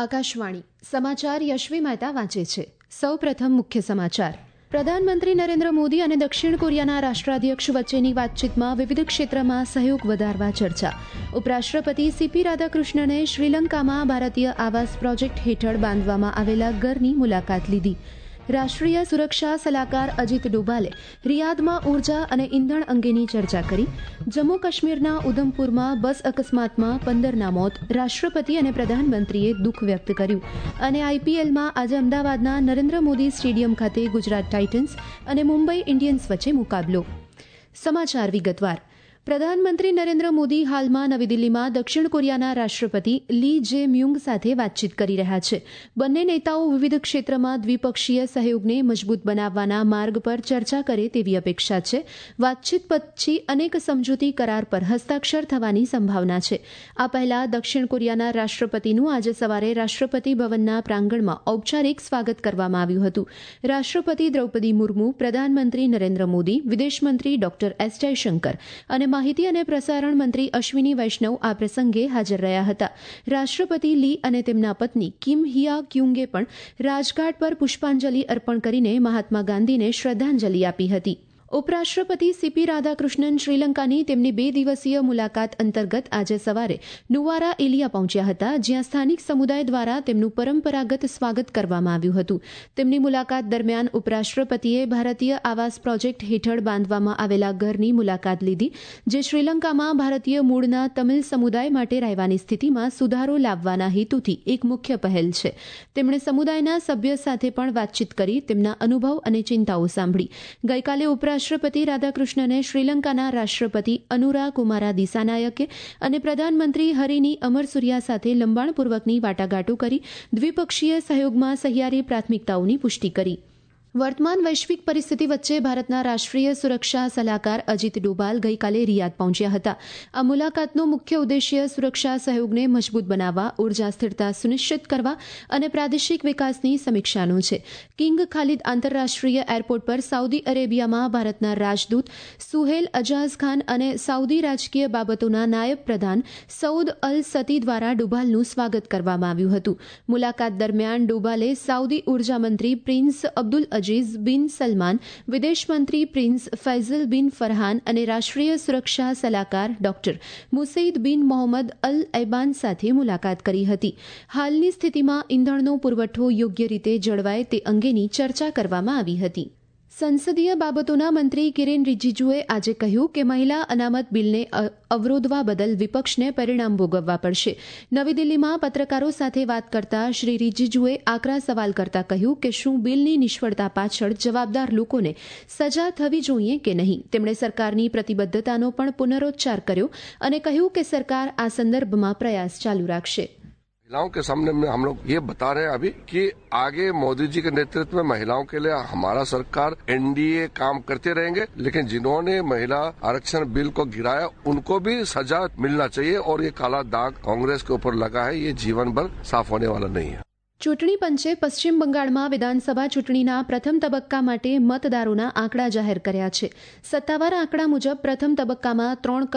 આકાશવાણી સમાચાર યશવી મહેતા વાંચે છે. સૌપ્રથમ મુખ્ય સમાચાર. પ્રધાનમંત્રી નરેન્દ્ર મોદી અને દક્ષિણ કોરિયાના રાષ્ટ્રાધ્યક્ષ વચ્ચેની વાતચીતમાં વિવિધ ક્ષેત્રમાં સહયોગ વધારવા ચર્ચા. ઉપરાષ્ટ્રપતિ સીપી રાધાકૃષ્ણને શ્રીલંકામાં ભારતીય આવાસ પ્રોજેક્ટ હેઠળ બાંધવામાં આવેલા ઘરની મુલાકાત લીધી. રાષ્ટ્રીય સુરક્ષા સલાહકાર અજીત ડોભાલે રિયાદમાં ઉર્જા અને ઇંધણ અંગેની ચર્ચા કરી. જમ્મુ કાશ્મીરના ઉધમપુરમાં બસ અકસ્માતમાં 15ના મોત. રાષ્ટ્રપતિ અને પ્રધાનમંત્રીએ દુઃખ વ્યક્ત કર્યું. અને આઈપીએલમાં આજે અમદાવાદના નરેન્દ્ર મોદી સ્ટેડિયમ ખાતે ગુજરાત ટાઇટન્સ અને મુંબઈ ઇન્ડિયન્સ વચ્ચે મુકાબલો. સમાચાર વિગતવાર. પ્રધાનમંત્રી નરેન્દ્ર મોદી હાલમાં નવી દિલ્હીમાં દક્ષિણ કોરિયાના રાષ્ટ્રપતિ લી જે મ્યુંગ સાથે વાતચીત કરી રહ્યા છે. બંને નેતાઓ વિવિધ ક્ષેત્રમાં દ્વિપક્ષીય સહયોગને મજબૂત બનાવવાના માર્ગ પર ચર્ચા કરે તેવી અપેક્ષા છે. વાતચીત પછી અનેક સમજૂતી કરાર પર હસ્તાક્ષર થવાની સંભાવના છે. આ પહેલા દક્ષિણ કોરિયાના રાષ્ટ્રપતિનું આજે સવારે રાષ્ટ્રપતિ ભવનના પ્રાંગણમાં ઔપચારિક સ્વાગત કરવામાં આવ્યું હતું. રાષ્ટ્રપતિ દ્રૌપદી મુર્મુ, પ્રધાનમંત્રી નરેન્દ્ર મોદી, વિદેશમંત્રી ડોક્ટર એસ જયશંકર અને માહિતી અને પ્રસારણ મંત્રી અશ્વિની વૈષ્ણવ આ પ્રસંગે હાજર રહ્યા હતા. રાષ્ટ્રપતિ લી અને તેમના પત્ની કિમ હિયા ક્યુંગે પણ રાજઘાટ પર પુષ્પાંજલિ અર્પણ કરીને મહાત્મા ગાંધીને શ્રદ્ધાંજલિ આપી હતી. ઉપરાષ્ટ્રપતિ સીપી રાધાકૃષ્ણન શ્રીલંકાની તેમની 2 દિવસીય મુલાકાત અંતર્ગત આજે સવારે નુવારા એલિયા પહોંચ્યા હતા, જ્યાં સ્થાનિક સમુદાય દ્વારા તેમનું પરંપરાગત સ્વાગત કરવામાં આવ્યું હતું. તેમની મુલાકાત દરમિયાન ઉપરાષ્ટ્રપતિએ ભારતીય આવાસ પ્રોજેક્ટ હેઠળ બાંધવામાં આવેલા ઘરની મુલાકાત લીધી, જે શ્રીલંકામાં ભારતીય મૂળના તમિલ સમુદાય માટે રહેવાની સ્થિતિમાં સુધારો લાવવાના હેતુથી એક મુખ્ય પહેલ છે. તેમણે સમુદાયના સભ્ય સાથે પણ વાતચીત કરી તેમના અનુભવ અને ચિંતાઓ સાંભળી. ગઈકાલે રાષ્ટ્રપતિ રાધાકૃષ્ણને શ્રીલંકાના રાષ્ટ્રપતિ અનુરા કુમારા દિસાનાયકે અને પ્રધાનમંત્રી હરિની અમરસુરિયા સાથે લંબાણપૂર્વકની વાટાઘાટો કરી દ્વિપક્ષીય સહયોગમાં સહિયારી પ્રાથમિકતાઓની પુષ્ટિ કરી. વર્તમાન વૈશ્વિક પરિસ્થિતિ વચ્ચે ભારતના રાષ્ટ્રીય સુરક્ષા સલાહકાર અજીત ડોભાલ ગઈકાલે રિયાદ પહોંચ્યા હતા. આ મુલાકાતનો મુખ્ય ઉદ્દેશ્ય સુરક્ષા સહયોગને મજબૂત બનાવવા, ઉર્જા સ્થિરતા સુનિશ્ચિત કરવા અને પ્રાદેશિક વિકાસની સમીક્ષાનો છે. કિંગ ખાલિદ આંતરરાષ્ટ્રીય એરપોર્ટ પર સાઉદી અરેબિયામાં ભારતના રાજદૂત સુહેલ અજાઝ ખાન અને સાઉદી રાજકીય બાબતોના નાયબ પ્રધાન સઉદ અલ સતી દ્વારા ડોભાલનું સ્વાગત કરવામાં આવ્યું હતું. મુલાકાત દરમિયાન ડોભાલે સાઉદી ઉર્જા મંત્રી પ્રિન્સ અબ્દુલ અજીઝ બિન સલમાન, વિદેશ મંત્રી પ્રિન્સ ફૈઝલ બિન ફરહાન અને રાષ્ટ્રીય સુરક્ષા સલાહકાર ડોક્ટર મુસૈદ બિન મોહમ્મદ અલ ઐબાન સાથે મુલાકાત કરી હતી. હાલની સ્થિતિમાં ઇંધણનો પુરવઠો યોગ્ય રીતે જળવાય તે અંગેની ચર્ચા કરવામાં આવી હતી. સંસદીય બાબતોના મંત્રી કિરેન રિજિજુએ આજે કહ્યું કે મહિલા અનામત બિલને અવરોધવા બદલ વિપક્ષને પરિણામ ભોગવવા પડશે. નવી દિલ્હીમાં પત્રકારો સાથે વાત કરતા શ્રી રિજિજુએ આકરા સવાલ કરતા કહ્યું કે શું બિલની નિષ્ફળતા પાછળ જવાબદાર લોકોને સજા થવી જોઈએ કે નહીં. તેમણે સરકારની પ્રતિબદ્ધતાનો પણ પુનરોચ્ચાર કર્યો અને કહ્યું કે સરકાર આ સંદર્ભમાં પ્રયાસ ચાલુ રાખશે. महिलाओं के सामने में हम लोग ये बता रहे हैं अभी कि आगे मोदी जी के नेतृत्व में महिलाओं के लिए हमारा सरकार एनडीए काम करते रहेंगे, लेकिन जिन्होंने महिला आरक्षण बिल को गिराया उनको भी सजा मिलना चाहिए और ये काला दाग कांग्रेस के ऊपर लगा है, ये जीवन भर साफ होने वाला नहीं है. ચૂંટણી પંચે પશ્ચિમ બંગાળમાં વિધાનસભા ચૂંટણીના પ્રથમ તબક્કા માટે મતદારોના આંકડા જાહેર કર્યા છે. સત્તાવાર આંકડા મુજબ પ્રથમ તબક્કામાં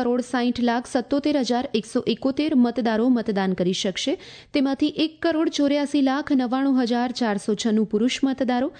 3,77,171 મતદારો મતદાન કરી શકશે. તેમાંથી 1,84,99,496 પુરુષ મતદારો,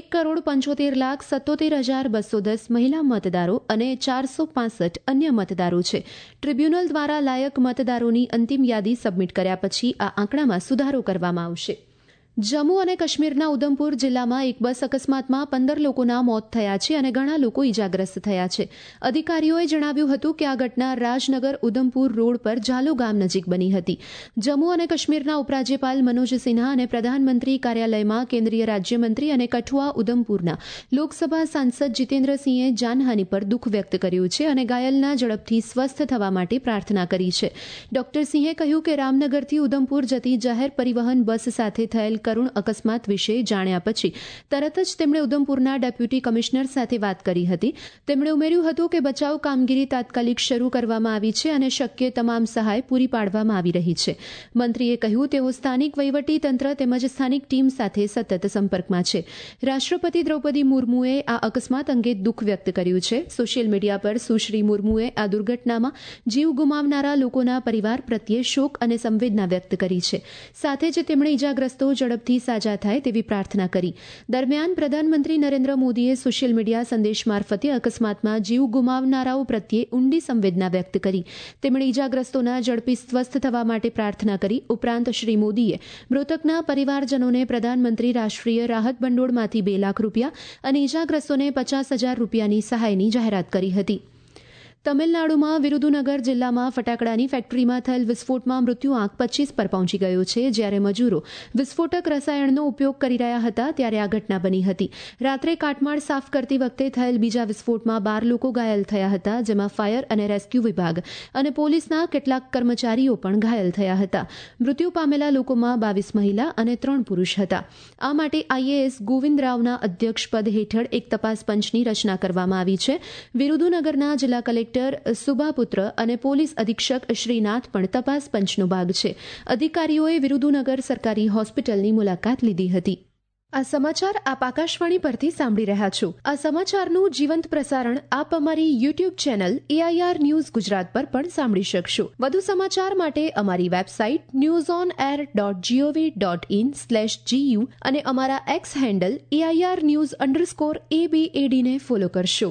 1,75,77,210 મહિલા મતદારો અને 465 અન્ય મતદારો છે. ટ્રિબ્યુનલ દ્વારા લાયક મતદારોની અંતિમ યાદી સબમિટ કર્યા પછી આ આંકડામાં સુધારો કરવામાં આવશે. જમ્મુ અને કાશ્મીરના ઉધમપુર જિલ્લામાં એક બસ અકસ્માતમાં 15 લોકોના મોત થયા છે અને ઘણા લોકો ઇજાગ્રસ્ત થયા છે. અધિકારીઓએ જણાવ્યું હતું કે આ ઘટના રાજનગર ઉધમપુર રોડ પર જાલો ગામ નજીક બની હતી. જમ્મુ અને કાશ્મીરના ઉપરાજ્યપાલ મનોજ સિન્હા અને પ્રધાનમંત્રી કાર્યાલયમાં કેન્દ્રીય રાજ્યમંત્રી અને કઠુઆ ઉધમપુરના લોકસભા સાંસદ જીતેન્દ્રસિંહે જાનહાનિ પર દુઃખ વ્યક્ત કર્યું છે અને ઘાયલના ઝડપથી સ્વસ્થ થવા માટે પ્રાર્થના કરી છે. ડોક્ટર સિંહે કહ્યું કે રામનગરથી ઉધમપુર જતી જાહેર પરિવહન બસ સાથે થયેલ કરુણ અકસ્માત વિશે જાણ્યા પછી તરત જ તેમણે ઉધમપુરના ડેપ્યુટી કમિશનર સાથે વાત કરી હતી. તેમણે ઉમેર્યું હતું કે બચાવ કામગીરી તાત્કાલિક શરૂ કરવામાં આવી છે અને શક્ય તમામ સહાય પૂરી પાડવામાં આવી રહી છે. મંત્રીએ કહ્યું તેઓ સ્થાનિક વહીવટી તંત્ર તેમજ સ્થાનિક ટીમ સાથે સતત સંપર્કમાં છે. રાષ્ટ્રપતિ દ્રૌપદી મુર્મુએ આ અકસ્માત અંગે દુઃખ વ્યક્ત કર્યું છે. સોશિયલ મીડિયા પર સુશ્રી મુર્મુએ આ દુર્ઘટનામાં જીવ ગુમાવનારા લોકોના પરિવાર પ્રત્યે શોક અને સંવેદના વ્યક્ત કરી છે. સાથે જ તેમણે ઇજાગ્રસ્તો ઝડપથી સાજા થાય તેવી પ્રાર્થના કરી. દરમિયાન પ્રધાનમંત્રી નરેન્દ્ર મોદીએ સોશિયલ મીડિયા સંદેશ મારફતે અકસ્માતમાં જીવ ગુમાવનારાઓ પ્રત્યે ઊંડી સંવેદના વ્યક્ત કરી. તેમણે ઇજાગ્રસ્તોના ઝડપી સ્વસ્થ થવા માટે પ્રાર્થના કરી. ઉપરાંત શ્રી મોદીએ મૃતકના પરિવારજનોને પ્રધાનમંત્રી રાષ્ટ્રીય રાહત ભંડોળમાંથી 2 લાખ રૂપિયા અને ઇજાગ્રસ્તોને 50,000 રૂપિયાની સહાયની જાહેરાત કરી હતી. તમિલનાડુમાં વિરુધુનગર જિલ્લામાં ફટાકડાની ફેક્ટરીમાં થયેલ વિસ્ફોટમાં મૃત્યુઆંક 25 પર પહોંચી ગયો છે. જ્યારે મજૂરો વિસ્ફોટક રસાયણનો ઉપયોગ કરી રહ્યા હતા ત્યારે આ ઘટના બની હતી. રાત્રે કાટમાળ સાફ કરતી વખતે થયેલ બીજા વિસ્ફોટમાં 12 લોકો ઘાયલ થયા હતા, જેમાં ફાયર અને રેસ્ક્યુ વિભાગ અને પોલીસના કેટલાક કર્મચારીઓ પણ ઘાયલ થયા હતા. મૃત્યુ પામેલા લોકોમાં 22 મહિલા અને 3 પુરુષ હતા. આ માટે આઈએએસ ગોવિંદ રાવના અધ્યક્ષપદ હેઠળ એક તપાસ પંચની રચના કરવામાં આવી છે. વિરુધુનગરના જિલ્લા કલેક્ટર સુભાપુત્ર અને પોલીસ અધિક્ષક શ્રીનાથ પણ તપાસ પંચનો ભાગ છે. અધિકારીઓએ વિરુધુનગર સરકારી હોસ્પિટલની મુલાકાત લીધી હતી. આ સમાચાર આપ આકાશવાણી પરથી સાંભળી રહ્યા છો. આ સમાચારનું જીવંત પ્રસારણ આપ અમારી YouTube channel AIR news Gujarat પર પણ સાંભળી શકશો. વધુ સમાચાર માટે અમારી વેબસાઇટ newsonair.gov.in/gu અને અમારા એક્સ હેન્ડલ AIR_news_ABAD ને ફોલો કરશો.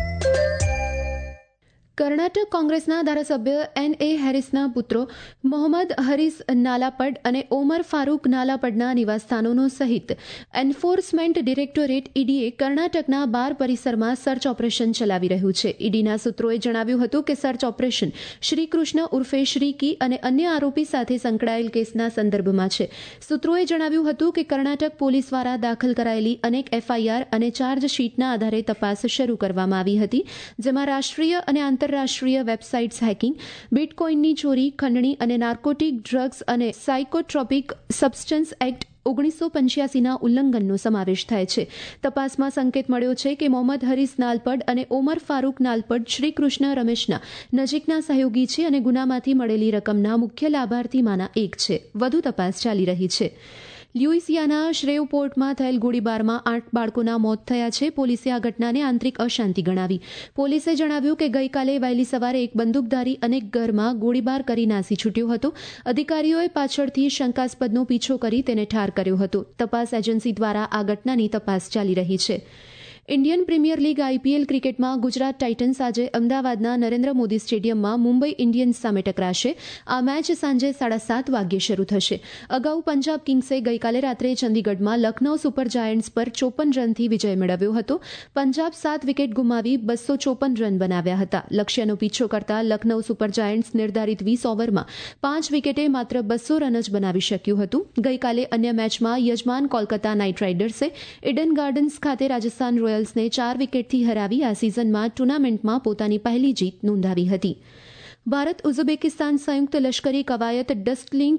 કર્ણાટક કોંગ્રેસના ધારાસભ્ય N.A. હેરિસના પુત્રો મોહમ્મદ હરીસ નાલાપડ અને ઓમર ફારૂક નાલાપડના નિવાસસ્થાનો સહિત એન્ફોર્સમેન્ટ ડિરેક્ટોરેટ ઈડીએ કર્ણાટકના બાર પરિસરમાં સર્ચ ઓપરેશન ચલાવી રહ્યું છે. ઈડીના સૂત્રોએ જણાવ્યું હતું કે સર્ચ ઓપરેશન શ્રીકૃષ્ણ ઉર્ફે શ્રીકી અને અન્ય આરોપી સાથે સંકળાયેલ કેસના સંદર્ભમાં છે. સૂત્રોએ જણાવ્યું હતું કે કર્ણાટક પોલીસ દ્વારા દાખલ કરાયેલી અનેક FIR અને ચાર્જશીટના આધારે તપાસ શરૂ કરવામાં આવી હતી, જેમાં રાષ્ટ્રીય અને આંતરરાષ્ટ્રીય વેબસાઇટ્સ હેકિંગ, બિટકોઇનની ચોરી, ખંડણી અને નાર્કોટિક ડ્રગ્સ અને સાયકોટ્રોપિક સબસ્ટન્સ એક્ટ 1985ના ઉલ્લંઘનનો સમાવેશ થાય છે. તપાસમાં સંકેત મળ્યો છે કે મોહમ્મદ હરીસ નાલપડ અને ઓમર ફારૂક નાલપડ શ્રીકૃષ્ણ રમેશના નજીકના સહયોગી છે અને ગુનામાંથી મળેલી રકમના મુખ્ય લાભાર્થીમાંના એક છે. વધુ તપાસ ચાલી રહી છે. લ્યુઇસિયાના શ્રેવપોર્ટમાં થયેલ ગોળીબારમાં 8 બાળકોના મોત થયા છે. પોલીસે આ ઘટનાને આંતરિક અશાંતિ ગણાવી. પોલીસે જણાવ્યું કે ગઈકાલે વહેલી સવારે એક બંદૂકધારી અનેક ઘરમાં ગોળીબાર કરી નાસી છૂટ્યો હતો. અધિકારીઓએ પાછળથી શંકાસ્પદનો પીછો કરી તેને ઠાર કર્યો હતો. તપાસ એજન્સી દ્વારા આ ઘટનાની તપાસ ચાલી રહી છે. ઇન્ડિયન પ્રીમિયર લીગ IPL ક્રિકેટમાં ગુજરાત ટાઇટન્સ આજે અમદાવાદના નરેન્દ્ર મોદી સ્ટેડિયમમાં મુંબઈ ઇન્ડિયન્સ સામે ટકરાશે. આ મેચ સાંજે 7:30 વાગ્યે શરૂ થશે. અગાઉ પંજાબ કિંગ્સે ગઈકાલે રાત્રે ચંદીગઢમાં લખનૌ સુપર જાયન્ટ્સ પર 54 રનથી વિજય મેળવ્યો હતો. પંજાબ 7 વિકેટ ગુમાવી 254 રન બનાવ્યા હતા. લક્ષ્યનો પીછો કરતા લખનૌ સુપર જાયન્ટ્સ નિર્ધારિત 20 ઓવરમાં 5 વિકેટે માત્ર 200 રન જ બનાવી શક્યું હતું. ગઈકાલે અન્ય મેચમાં યજમાન કોલકાતા નાઇટ રાઇડર્સે ઇડન ગાર્ડન્સ ખાતે રાજસ્થાન રોયલ્સને 4 વિકેટથી હરાવી આ સિઝનમાં ટુર્નામેન્ટમાં પોતાની પહેલી જીત નોંધાવી હતી. ભારત ઉઝબેકિસ્તાન સંયુક્ત લશ્કરી કવાયત ડસ્ટલિંક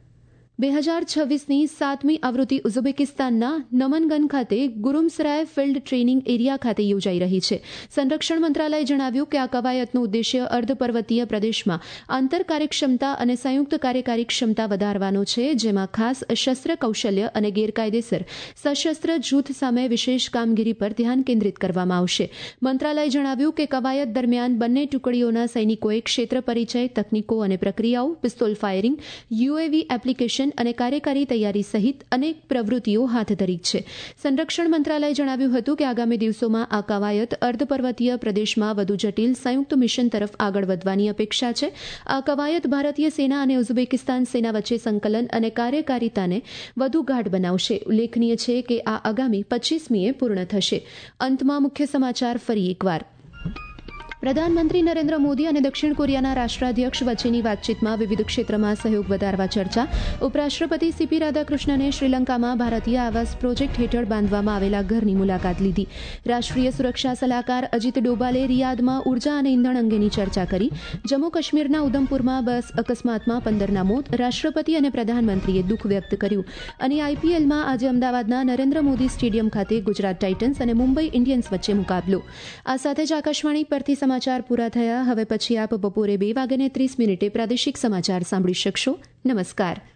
2026ની 7મી આવૃત્તિ ઉઝબેકિસ્તાનના નમનગન ખાતે ગુરુમસરાય ફિલ્ડ ટ્રેનિંગ એરિયા ખાતે યોજાઈ રહી છે. સંરક્ષણ મંત્રાલયે જણાવ્યું કે આ કવાયતનો ઉદ્દેશ્ય અર્ધપર્વતીય પ્રદેશમાં આંતર કાર્યક્ષમતા અને સંયુક્ત કાર્યકારી ક્ષમતા વધારવાનો છે, જેમાં ખાસ શસ્ત્ર કૌશલ્ય અને ગેરકાયદેસર સશસ્ત્ર જૂથ સામે વિશેષ કામગીરી પર ધ્યાન કેન્દ્રિત કરવામાં આવશે. મંત્રાલયે જણાવ્યું કે કવાયત દરમિયાન બંને ટુકડીઓના સૈનિકોએ ક્ષેત્ર પરિચય, તકનીકો અને પ્રક્રિયાઓ, પિસ્તોલ ફાયરિંગ, UAV એપ્લિકેશન અને કાર્યકારી તૈયારી સહિત અનેક પ્રવૃત્તિઓ હાથ ધરી છે. સંરક્ષણ મંત્રાલયે જણાવ્યું હતું કે આગામી દિવસોમાં આ કવાયત અર્ધપર્વતીય પ્રદેશમાં વધુ જટિલ સંયુક્ત મિશન તરફ આગળ વધવાની અપેક્ષા છે. આ કવાયત ભારતીય સેના અને ઉઝબેકિસ્તાન સેના વચ્ચે સંકલન અને કાર્યકારિતાને વધુ ગાઢ બનાવશે. ઉલ્લેખનીય છે કે આ આગામી 25મીએ પૂર્ણ થશે. અંતમાં મુખ્ય સમાચાર ફરી એકવાર. પ્રધાનમંત્રી નરેન્દ્ર મોદી અને દક્ષિણ કોરિયાના રાષ્ટ્રાધ્યક્ષ વચ્ચેની વાતચીતમાં વિવિધ ક્ષેત્રમાં સહયોગ વધારવા ચર્ચા. ઉપરાષ્ટ્રપતિ સીપી રાધાકૃષ્ણને શ્રીલંકામાં ભારતીય આવાસ પ્રોજેક્ટ હેઠળ બાંધવામાં આવેલા ઘરની મુલાકાત લીધી. રાષ્ટ્રીય સુરક્ષા સલાહકાર અજીત ડોભાલે રિયાદમાં ઉર્જા અને ઇંધણ અંગેની ચર્ચા કરી. જમ્મુ કાશ્મીરના ઉધમપુરમાં બસ અકસ્માતમાં 15ના મોત. રાષ્ટ્રપતિ અને પ્રધાનમંત્રીએ દુઃખ વ્યક્ત કર્યું. અને આઈપીએલમાં આજે અમદાવાદના નરેન્દ્ર મોદી સ્ટેડિયમ ખાતે ગુજરાત ટાઇટન્સ અને મુંબઈ ઇન્ડિયન્સ વચ્ચે મુકાબલો. આ સાથે જ આકાશવાણી પરથી સમાચાર પૂરા થયા. હવે પછી આપ બપોરે 2:30 પ્રાદેશિક સમાચાર સાંભળી શકશો. નમસ્કાર.